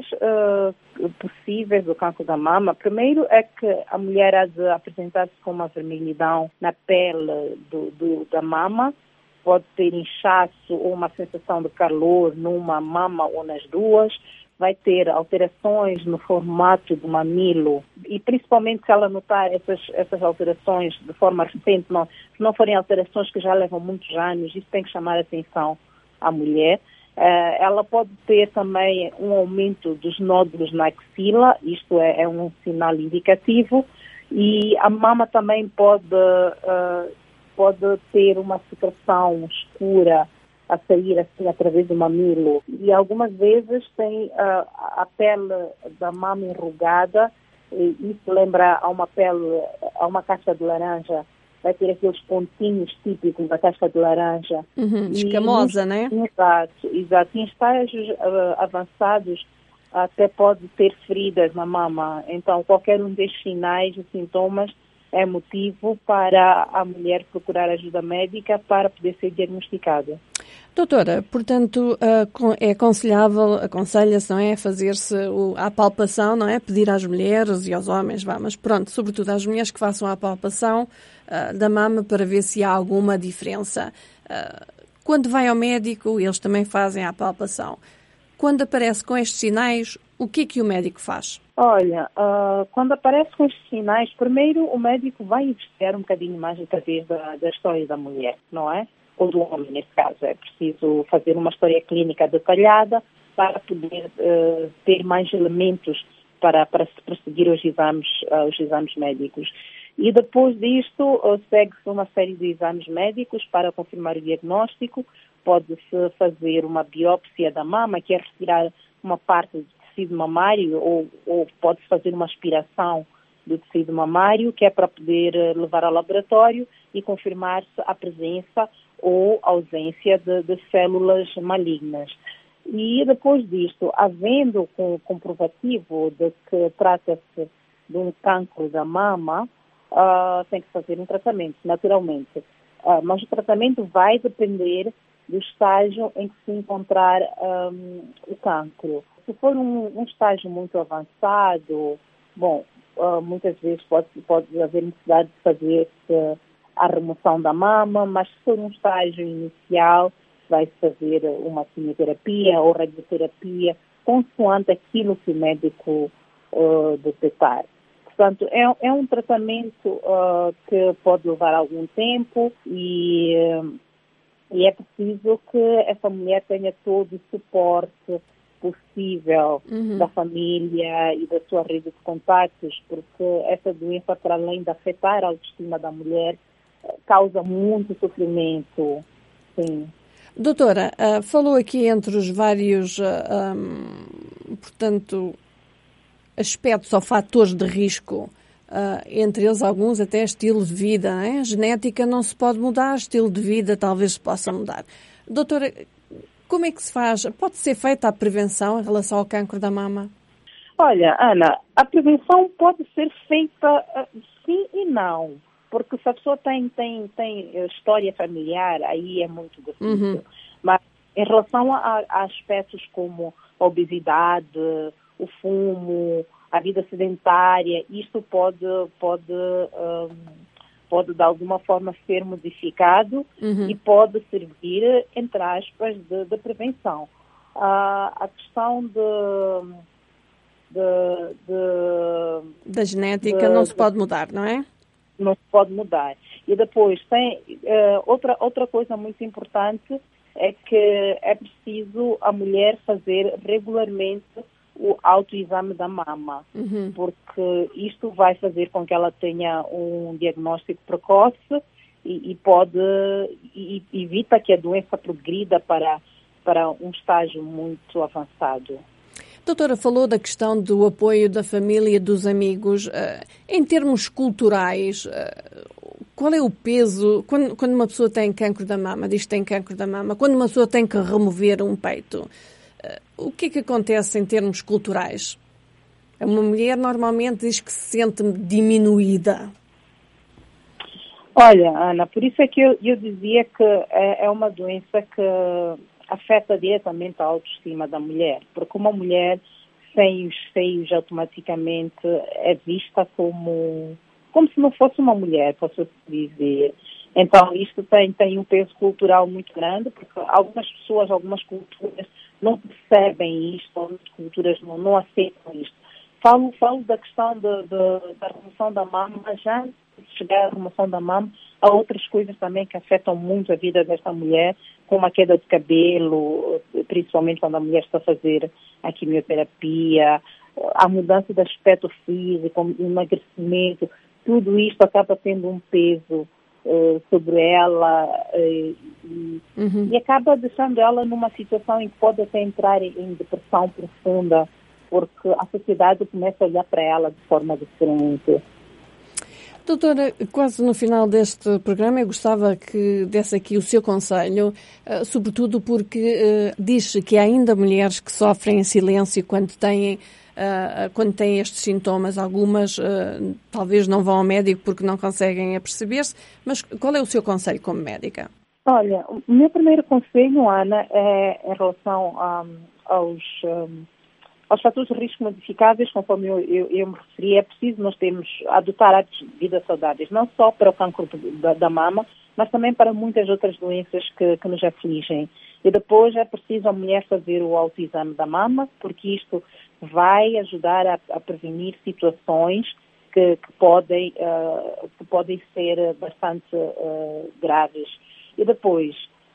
uh, possíveis do cancro da mama, primeiro é que a mulher há de apresentar-se com uma vermelhidão na pele do, do, da mama, pode ter inchaço ou uma sensação de calor numa mama ou nas duas, vai ter alterações no formato do mamilo e principalmente se ela notar essas, essas alterações de forma recente, não, se não forem alterações que já levam muitos anos, isso tem que chamar a atenção à mulher. Uh, ela pode ter também um aumento dos nódulos na axila, isto é, é um sinal indicativo, e a mama também pode, uh, pode ter uma secreção escura a sair assim através do mamilo. E algumas vezes tem uh, a pele da mama enrugada, e isso lembra a uma pele, a uma casca de laranja, vai ter aqueles pontinhos típicos da casca de laranja. Uhum, escamosa, e, né? Exato, exato. Em estágios uh, avançados até pode ter feridas na mama. Então, qualquer um destes sinais e sintomas é motivo para a mulher procurar ajuda médica para poder ser diagnosticada. Doutora, portanto, é aconselhável, aconselha-se, não é, fazer-se a palpação, não é, pedir às mulheres e aos homens, vá, mas pronto, sobretudo às mulheres que façam a palpação uh, da mama para ver se há alguma diferença. Uh, quando vai ao médico, eles também fazem a palpação. Quando aparece com estes sinais, o que é que o médico faz? Olha, uh, quando aparece com estes sinais, primeiro o médico vai investigar um bocadinho mais através da, da história da mulher, não é? Ou do homem, nesse caso. É preciso fazer uma história clínica detalhada para poder uh, ter mais elementos para, para se prosseguir os exames, uh, os exames médicos. E depois disto, uh, segue-se uma série de exames médicos para confirmar o diagnóstico. Pode-se fazer uma biópsia da mama, que é retirar uma parte do tecido mamário, ou, ou pode-se fazer uma aspiração do tecido mamário, que é para poder uh, levar ao laboratório e confirmar-se a presença ou ausência de, de células malignas. E depois disto, havendo com comprovativo de que trata-se de um cancro da mama, uh, tem que fazer um tratamento, naturalmente. Uh, mas o tratamento vai depender do estágio em que se encontrar um, o cancro. Se for um, um estágio muito avançado, bom, uh, muitas vezes pode, pode haver necessidade de fazer-se a remoção da mama, mas se for um estágio inicial, vai-se fazer uma quimioterapia ou radioterapia, consoante aquilo que o médico uh, detectar. Portanto, é, é um tratamento uh, que pode levar algum tempo e, uh, e é preciso que essa mulher tenha todo o suporte possível uhum. da família e da sua rede de contactos, porque essa doença, para além de afetar a autoestima da mulher, causa muito sofrimento, sim. Doutora, uh, falou aqui entre os vários, uh, um, portanto, aspectos ou fatores de risco, uh, entre eles alguns até estilo de vida, não é? Genética não se pode mudar, estilo de vida talvez se possa mudar. Doutora, como é que se faz? Pode ser feita a prevenção em relação ao cancro da mama? Olha, Ana, a prevenção pode ser feita uh, sim e não. Porque se a pessoa tem, tem, tem história familiar, aí é muito difícil. Uhum. Mas em relação a, a aspectos como a obesidade, o fumo, a vida sedentária, isto pode, pode, um, pode de alguma forma ser modificado uhum. e pode servir, entre aspas, de, de prevenção. Uh, a questão de... de, de da genética de, não se pode mudar, não é? Não se pode mudar. E depois tem uh, outra, outra coisa muito importante é que é preciso a mulher fazer regularmente o autoexame da mama, uhum. porque isto vai fazer com que ela tenha um diagnóstico precoce e, e pode e, e evita que a doença progrida para, para um estágio muito avançado. Doutora, falou da questão do apoio da família e dos amigos. Em termos culturais, qual é o peso, quando, quando uma pessoa tem cancro da mama, diz que tem cancro da mama, quando uma pessoa tem que remover um peito, o que é que acontece em termos culturais? Uma mulher normalmente diz que se sente diminuída. Olha, Ana, por isso é que eu, eu dizia que é, é uma doença que afeta diretamente a autoestima da mulher, porque uma mulher sem os seios automaticamente é vista como, como se não fosse uma mulher, posso dizer. Então isto tem, tem um peso cultural muito grande, porque algumas pessoas, algumas culturas não percebem isto, algumas culturas não, não aceitam isto. Falo, falo da questão de, de, da remoção da mama, mas já antes de chegar à remoção da mama, há outras coisas também que afetam muito a vida desta mulher, como a queda de cabelo, principalmente quando a mulher está a fazer a quimioterapia, a mudança de aspecto físico, o emagrecimento, tudo isto acaba tendo um peso uh, sobre ela uh, e, uhum. e acaba deixando ela numa situação em que pode até entrar em depressão profunda, porque a sociedade começa a olhar para ela de forma diferente. Doutora, quase no final deste programa eu gostava que desse aqui o seu conselho, uh, sobretudo porque uh, diz que há ainda mulheres que sofrem em silêncio quando têm, uh, quando têm estes sintomas. Algumas uh, talvez não vão ao médico porque não conseguem aperceber-se, mas qual é o seu conselho como médica? Olha, o meu primeiro conselho, Ana, é em relação um, aos... Um, aos fatores de risco modificáveis, conforme eu, eu, eu me referi, é preciso nós termos, adotar hábitos de vida saudáveis, não só para o cancro da, da mama, mas também para muitas outras doenças que, que nos afligem. E depois é preciso a mulher fazer o autoexame da mama, porque isto vai ajudar a, a prevenir situações que, que, podem, uh, que podem ser bastante uh, graves. E depois,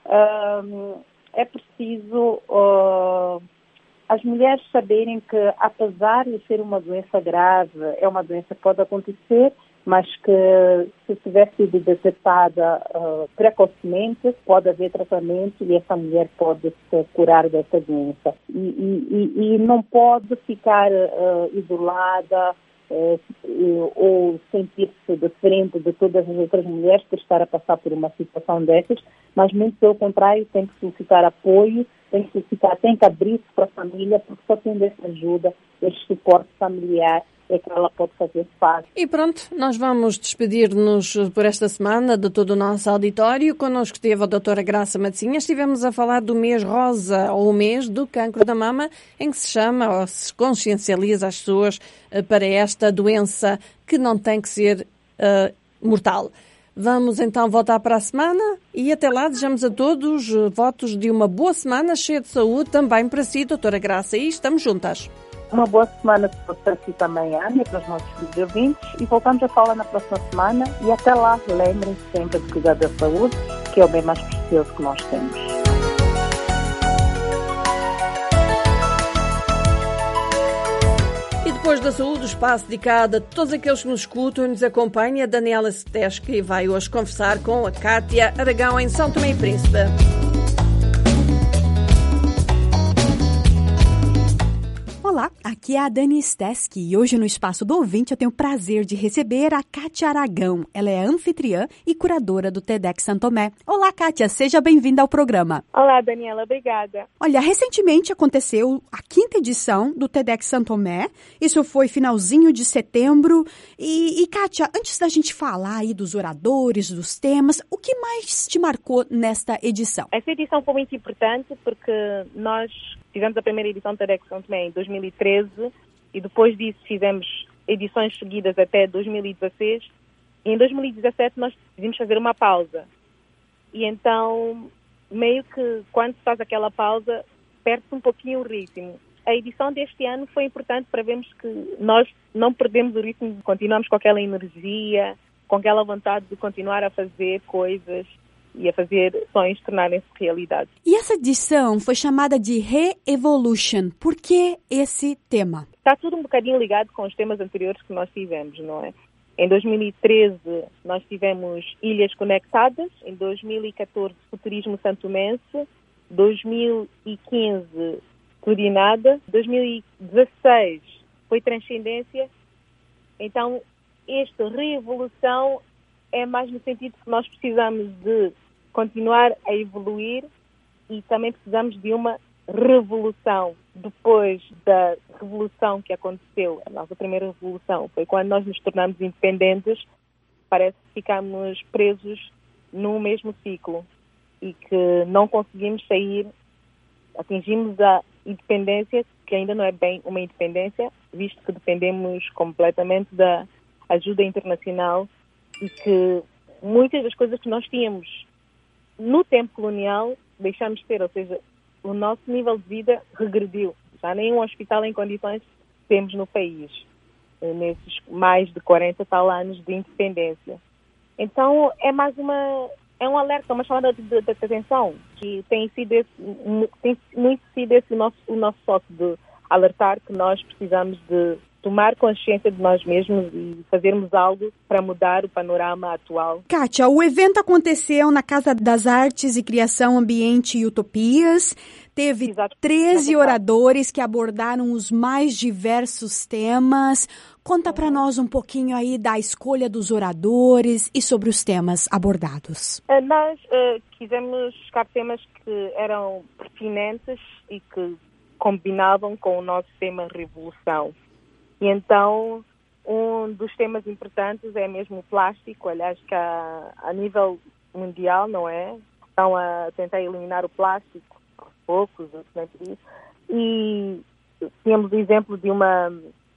uh, é preciso... Uh, as mulheres saberem que, apesar de ser uma doença grave, é uma doença que pode acontecer, mas que se tiver sido detectada uh, precocemente, pode haver tratamento e essa mulher pode se curar dessa doença. E, e, e não pode ficar uh, isolada uh, ou sentir-se diferente de todas as outras mulheres por estar a passar por uma situação dessas, mas muito pelo contrário, tem que solicitar apoio, tem que solicitar, tem que abrir-se para a família, porque só tendo essa ajuda, esse suporte familiar, é que ela pode fazer parte. E pronto, nós vamos despedir-nos por esta semana de todo o nosso auditório. Connosco esteve a doutora Graça Matosinhas. Estivemos a falar do mês rosa, ou o mês do cancro da mama, em que se chama, ou se consciencializa as pessoas para esta doença que não tem que ser uh, mortal. Vamos então voltar para a semana e até lá desejamos a todos votos de uma boa semana cheia de saúde também para si, doutora Graça, e estamos juntas. Uma boa semana para si também, Ana, e para os nossos ouvintes, e voltamos a falar na próxima semana e até lá lembrem-se sempre de cuidar da saúde, que é o bem mais precioso que nós temos. Depois da saúde, o espaço dedicado a todos aqueles que nos escutam e nos acompanham, a Daniela Seteschi vai hoje conversar com a Cátia Aragão em São Tomé e Príncipe. Olá, aqui é a Dani Steski e hoje no Espaço do Ouvinte eu tenho o prazer de receber a Cátia Aragão. Ela é anfitriã e curadora do TEDx São Tomé. Olá, Cátia, seja bem-vinda ao programa. Olá, Daniela, obrigada. Olha, recentemente aconteceu a quinta edição do TEDx São Tomé. Isso foi finalzinho de setembro. E, e, Cátia, antes da gente falar aí dos oradores, dos temas, o que mais te marcou nesta edição? Essa edição foi muito importante porque nós... Fizemos a primeira edição do TEDx São Tomé em dois mil e treze e depois disso fizemos edições seguidas até dois mil e dezasseis. E em dois mil e dezassete nós decidimos fazer uma pausa. E então, meio que quando se faz aquela pausa, perde-se um pouquinho o ritmo. A edição deste ano foi importante para vermos que nós não perdemos o ritmo, continuamos com aquela energia, com aquela vontade de continuar a fazer coisas e a fazer sonhos tornarem-se realidade. E essa edição foi chamada de Re-Evolution. Por que esse tema? Está tudo um bocadinho ligado com os temas anteriores que nós tivemos, não é? Em dois mil e treze nós tivemos Ilhas Conectadas, em dois mil e catorze Futurismo santomense, dois mil e quinze Turinada, dois mil e dezasseis foi Transcendência. Então, esta reevolução é mais no sentido que nós precisamos de continuar a evoluir e também precisamos de uma revolução depois da revolução que aconteceu, a nossa primeira revolução, foi quando nós nos tornamos independentes. Parece que ficamos presos no mesmo ciclo e que não conseguimos sair, atingimos a independência, que ainda não é bem uma independência, visto que dependemos completamente da ajuda internacional e que muitas das coisas que nós tínhamos no tempo colonial deixamos de ter, ou seja, o nosso nível de vida regrediu. Já nem um hospital em condições temos no país, nesses mais de quarenta tal anos de independência. Então, é mais uma, é um alerta, uma chamada de, de, de atenção, que tem sido esse, tem muito sido esse o nosso, o nosso foco, de alertar que nós precisamos de tomar consciência de nós mesmos e fazermos algo para mudar o panorama atual. Kátia, o evento aconteceu na Casa das Artes e Criação, Ambiente e Utopias. Teve Exato. treze oradores que abordaram os mais diversos temas. Conta para nós um pouquinho aí da escolha dos oradores e sobre os temas abordados. Nós uh, quisemos buscar temas que eram pertinentes e que combinavam com o nosso tema Revolução. E então, um dos temas importantes é mesmo o plástico, aliás, que a, a nível mundial, não é? Estão a tentar eliminar o plástico aos poucos, isso. E tínhamos o exemplo de uma,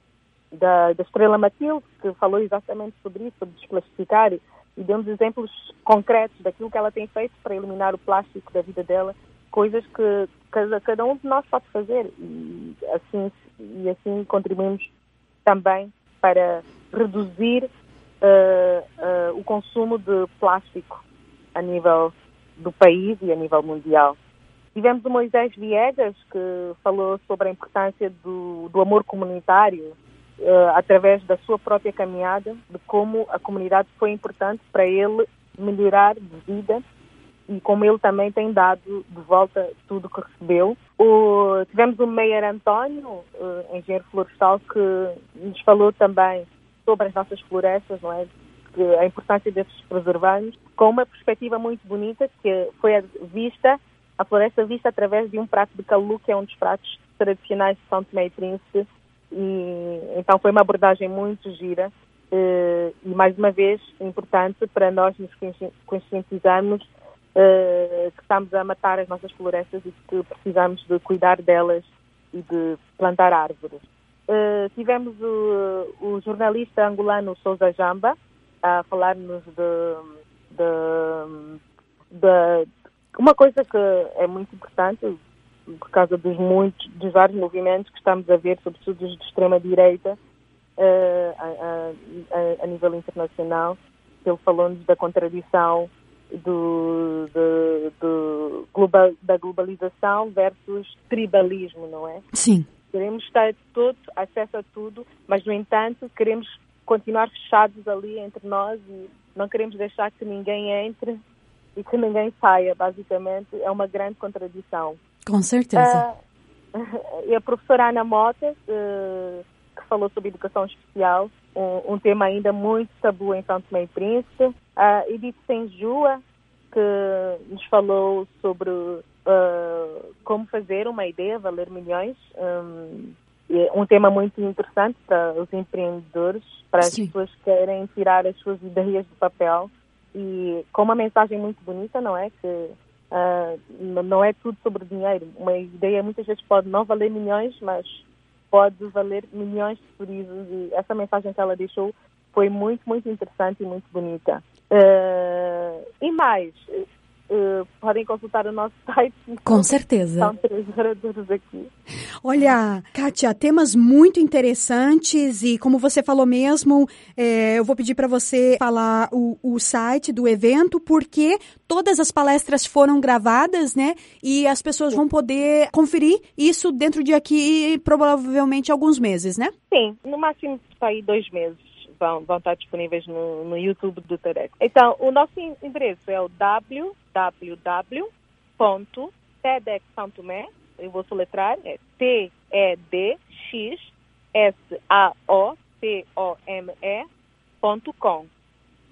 da, da Estrela Matilde, que falou exatamente sobre isso, sobre desplastificar, e deu-nos exemplos concretos daquilo que ela tem feito para eliminar o plástico da vida dela, coisas que cada, cada um de nós pode fazer, e assim, e assim contribuímos também para reduzir uh, uh, o consumo de plástico a nível do país e a nível mundial. Tivemos o Moisés Viegas, que falou sobre a importância do, do amor comunitário uh, através da sua própria caminhada, de como a comunidade foi importante para ele melhorar de vida e como ele também tem dado de volta tudo que recebeu. O, tivemos o Meyer António, uh, engenheiro florestal, que nos falou também sobre as nossas florestas, não é? Que a importância desses preservarmos, com uma perspectiva muito bonita, que foi vista, a floresta vista através de um prato de calu, que é um dos pratos tradicionais de São Tomé e Príncipe, e então foi uma abordagem muito gira, uh, e mais uma vez importante para nós nos conscientizarmos Uh, que estamos a matar as nossas florestas e que precisamos de cuidar delas e de plantar árvores. Uh, tivemos o, o jornalista angolano Sousa Jamba a falar-nos de, de, de uma coisa que é muito importante por causa dos, muitos, dos vários movimentos que estamos a ver, sobretudo os de extrema-direita, uh, a, a, a nível internacional. Ele falou-nos da contradição Do, do, do global, da globalização versus tribalismo, não é? Sim. Queremos ter todo, acesso a tudo, mas, no entanto, queremos continuar fechados ali entre nós e não queremos deixar que ninguém entre e que ninguém saia, basicamente. É uma grande contradição. Com certeza. Uh, e a professora Ana Motas, uh, que falou sobre educação especial, Um, um tema ainda muito tabu em São Tomé e Príncipe. A Edith Senjua, que nos falou sobre uh, como fazer uma ideia valer milhões. Um, um tema muito interessante para os empreendedores, para Sim. as pessoas que querem tirar as suas ideias do papel. E com uma mensagem muito bonita, não é? Que uh, não é tudo sobre dinheiro. Uma ideia muitas vezes pode não valer milhões, mas pode valer milhões de sorrisos, e essa mensagem que ela deixou foi muito, muito interessante e muito bonita. Uh, e mais, uh, podem consultar o nosso site. Com certeza. São três oradores aqui. Olha, Kátia, temas muito interessantes e, como você falou mesmo, é, eu vou pedir para você falar o, o site do evento, porque todas as palestras foram gravadas, né? E as pessoas Sim. vão poder conferir isso dentro de aqui, provavelmente, alguns meses, né? Sim, no máximo está aí dois meses. Vão, vão estar disponíveis no, no YouTube do TEDx. Então, o nosso endereço é o w w w ponto TEDx São Tomé, eu vou soletrar, é T E D X S A O T O M E ponto com.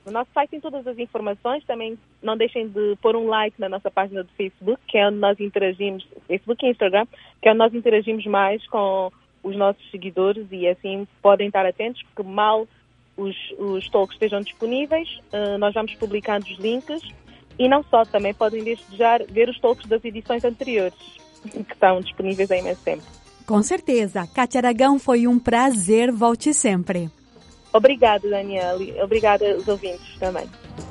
No nosso site tem todas as informações. Também não deixem de pôr um like na nossa página do Facebook, que é onde nós interagimos, Facebook e Instagram, que é onde nós interagimos mais com os nossos seguidores e assim podem estar atentos, porque mal os, os talks estejam disponíveis, uh, nós vamos publicando os links e não só, também podem desde já ver os talks das edições anteriores, que estão disponíveis há imenso tempo. Com certeza. Kátia Aragão, foi um prazer. Volte sempre. Obrigada, Daniela. Obrigada aos ouvintes também.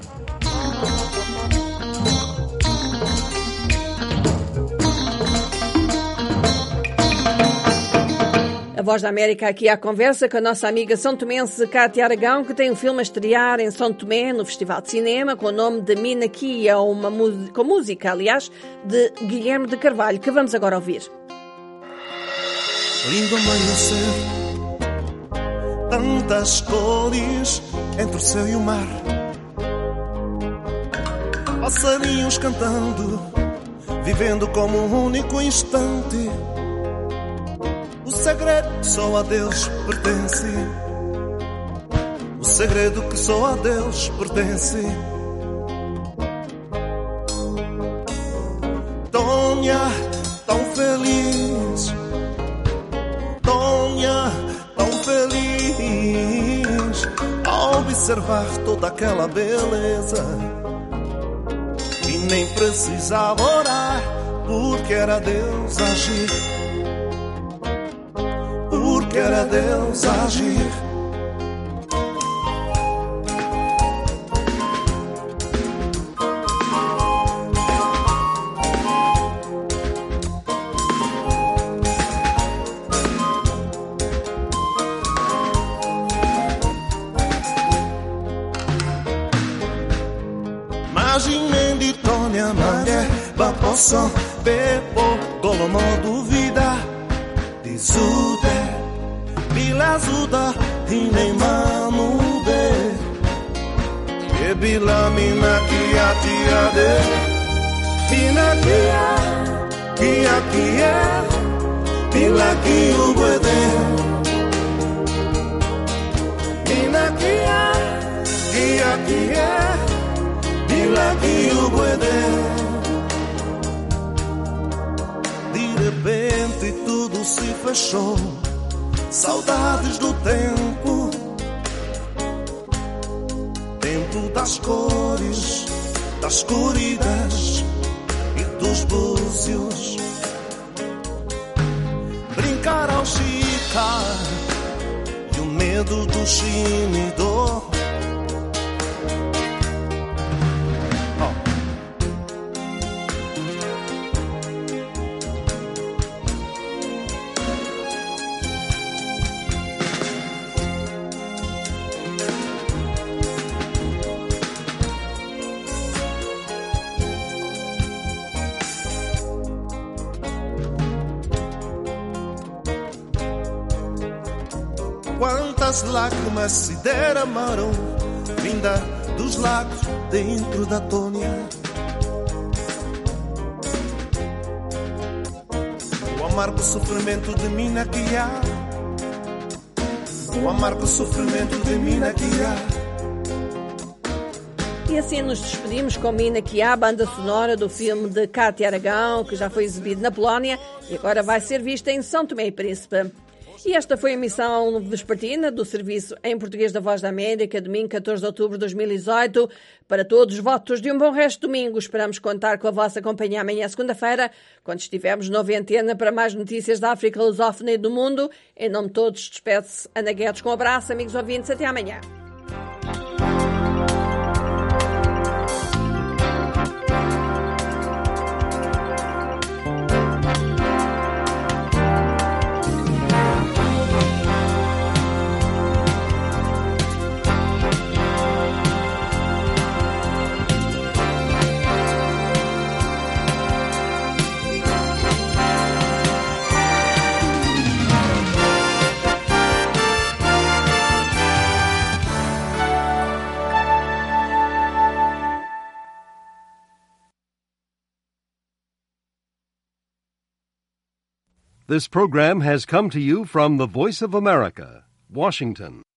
A Voz da América aqui à conversa com a nossa amiga são tomense Kátia Aragão, que tem um filme a estrear em São Tomé, no Festival de Cinema, com o nome de Minakia, uma com música, aliás, de Guilherme de Carvalho, que vamos agora ouvir. Lindo amanhecer, tantas cores entre o céu e o mar, passarinhos cantando, vivendo como um único instante. O segredo que só a Deus pertence, o segredo que só a Deus pertence. Tonha, tão feliz, Tonha, tão feliz, ao observar toda aquela beleza, e nem precisava orar, porque era Deus agir. Porque era Deus agir. Imaginem di Tonja Mange, ba posso bepo golo modu vida di zude. Bila zuda i nema nude, e bila mina kia tia de, mina kia, kia kia, bila ki ubede, mina kia, kia kia, bila ki ubede. De repente tudo se fechou. Saudades do tempo, tempo das cores, das corridas e dos búzios. Brincar ao chicar e o medo do gemidor. Quantas lágrimas se derramaram, vinda dos lagos dentro da Tonha. O amargo sofrimento de Minakia, o amargo sofrimento de Minakia. E assim nos despedimos com Minakia, a banda sonora do filme de Kátia Aragão, que já foi exibido na Polónia e agora vai ser vista em São Tomé e Príncipe. E esta foi a emissão vespertina do Serviço em Português da Voz da América, domingo catorze de outubro de dois mil e dezoito. Para todos, votos de um bom resto de domingo. Esperamos contar com a vossa companhia amanhã, segunda-feira, quando estivermos nova antena para mais notícias da África lusófona e do mundo. Em nome de todos, despede-se Ana Guedes com um abraço, amigos ouvintes, até amanhã. This program has come to you from the Voice of America, Washington.